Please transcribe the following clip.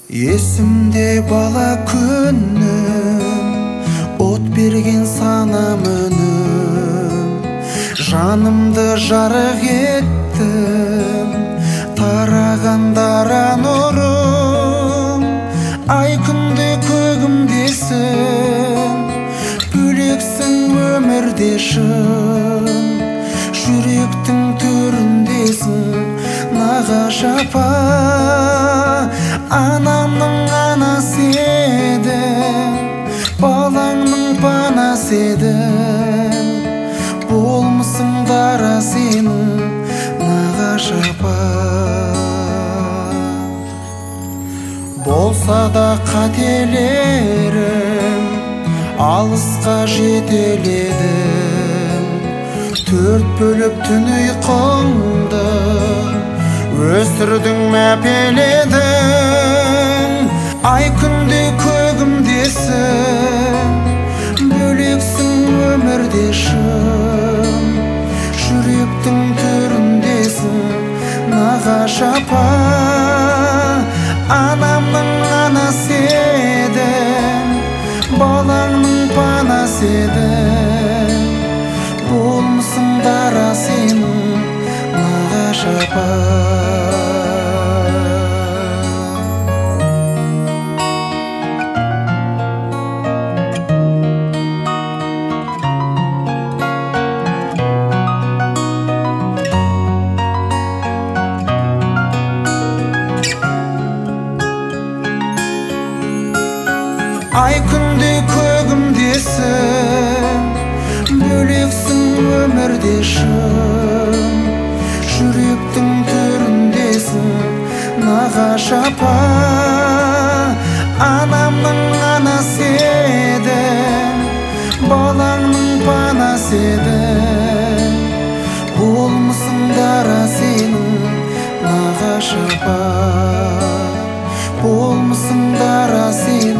Есімде бала күнім, от берген санам үнім, жанымды жарық еттім, тараған дара нұрым. Ай күнде көгімдесің, бөлексің өмірде шын, жүректің төріндесің нағаш апа. Анамның анасы едің, балаңның панасы едің, болмысың дара сенің нағаш апа. Болса да қателерім, алысқа жетеледім, төрт бөліп түн ұйқыңды өсірдің мәпеледің. Ай күнде көгімдесің, бөлексің өмірде шын, жүректің төріндесің нағаш апа. Анамның анасы едің, балаңның панасы едің, болмысың дара сенің нағаш апа. Ай күнде көгімдесің, бөлексің өмірде шын, жүректің төріндесің нағаш апа. Анамның анасы едің, балаңның панасы едің, болмысың дара сенің нағаш апа. Болмысың дара сенің